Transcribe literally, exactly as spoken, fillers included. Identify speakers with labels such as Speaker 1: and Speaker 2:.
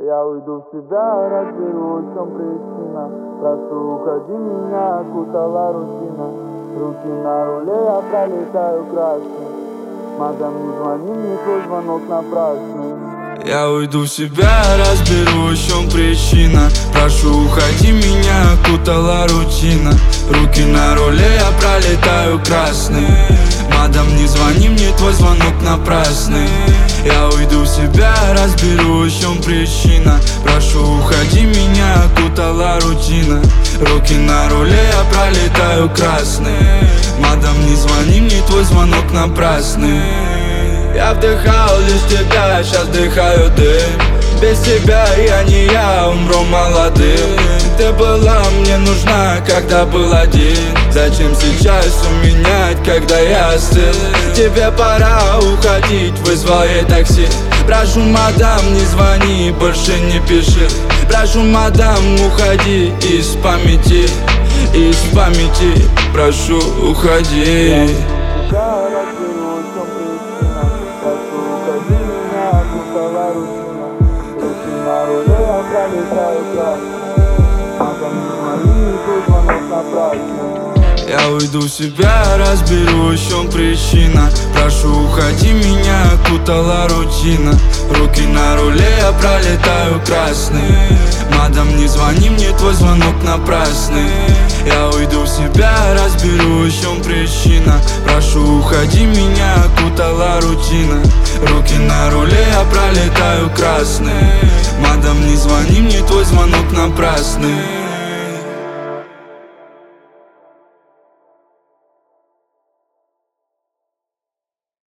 Speaker 1: Я уйду в себя, разберусь, в чем причина. Прошу, уходи, меня окутала рутина. Руки на руле, я пролетаю красный. Мадам, не звони мне, твой звонок напрасный.
Speaker 2: Я уйду в себя, разберусь, в чем причина. Прошу, уходи, меня окутала рутина. Руки на руле, я пролетаю красный. Мадам, не звони мне, твой звонок напрасный. Я уйду в себя, разберусь, в чем причина. Прошу, уходи, меня окутала рутина. Руки на руле, я пролетаю красный. Мадам, не звони мне, твой звонок напрасный. Я вдыхал лишь тебя, сейчас вдыхаю дым. Без тебя я не я, умру молодым. Ты была мне нужна, когда был один. Зачем сейчас уменять, когда я остыл? Тебе пора уходить, вызвал ей такси. Прошу, мадам, не звони, больше не пиши. Прошу, мадам, уходи из памяти, из памяти. Прошу, уходи. Я уйду в себя, разберусь, в чем причина. Прошу, уходи, меня окутала рутина. Руки на руле, я пролетаю красный. Мадам, не звони мне, твой звонок напрасный. Я уйду в себя, разберусь, в чем причина. Прошу, уходи, меня окутала рутина. Руки на руле, я пролетаю красный. Мадам, не звони мне, твой звонок напрасный.